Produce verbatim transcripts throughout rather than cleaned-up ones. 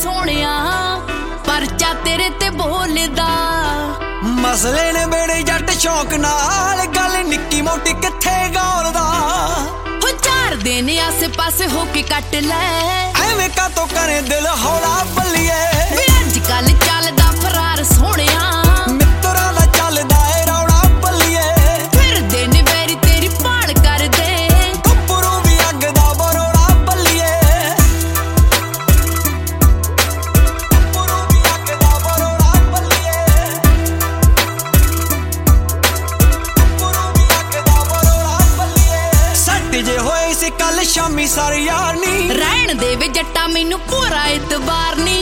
सोहणिया परचा तेरे ते बोलदा मसले ने बेड़े जट शौक नाल गल निक्की मोटी किथे गौरदा हो चार दिन आसे पासे होके कट ले एवें का तो करे दिल हौला बल्लिए वे अजकल चलदा फरार सोहणिया मित्तरां दा चलदा ए रौला बल्लिए फिर दिन वेरी तेरी भाल कर दे गब्बरू भी अग दा बरोड़ा बल्लिए गब्बरू भी अग दा बरोड़ा बल्लिए गब्बरू भी अग दा बरोड़ा बल्लिए सट जे होए सी कल शामी सारी यार नी रहन दे वे जट्टा मैनू पूरा इतबार नी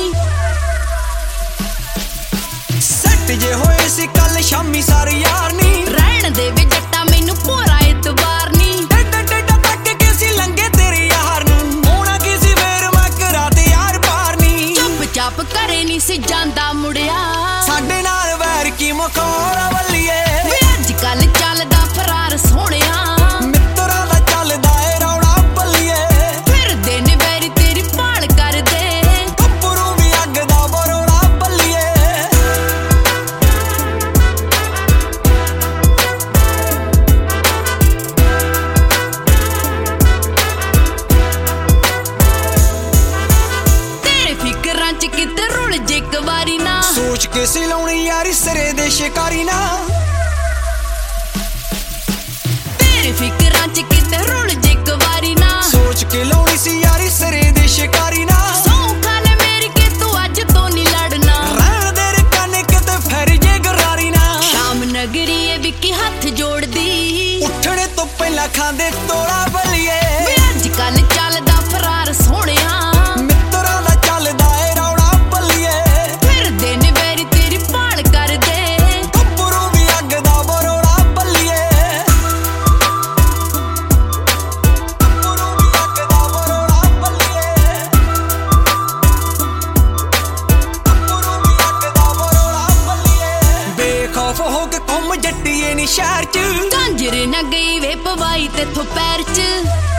सट जे होए सी कल शामी सारी यार नी रहन दे वे जट्टा मैनू पूरा इतबार नी डेडा डेडा तक के सी लंगे तेरी यार नू होना किसी वेर मैं करा ते यार पार नी चुप चाप करे नी सी जांदा मुड़िया साडे नाल वैर की मखौल वल्लिए वे अजकल चलदा फरार सोहणिया मित्तरां दा चलदा ए रौला बल्लिए फिर दिन वेरी तेरी भाल कर दे गब्बरू भी अग दा बरोड़ा बल्लिए तेरे फिकरां च किते रुल जे इक वारी ना सोच के सी लाउणी यारी सिरे दे शिकारी ना तेरे फिकरां च किते रुल जे इक वारी ना सोच के लाउणी सी यारी सिरे दे शिकारी ना सौंखा ले मेरी के तू अज तो नहीं लड़ना रहन दे रे काने किते फेर जे गरारी ना शाम नगरी ए विकी हथ जोड़ दी उठने तो पहला खांदे तोड़ा बल्लिए वे अजकल चलदा फरार सोहणिया मित्तरां दा चलदा ए रौला बल्लिए फिर दिन वेरी तेरी भाल कर दे गब्बरू भी अग दा बरोड़ा बल्लिए गब्बरू भी अग दा बरोड़ा बल्लिए गब्बरू भी अग दा बरोड़ा बल्लिए बेखौफ हो के घुम जट्टिए नी शहर च झांजर ना गई वे पवाई तेथों पैर च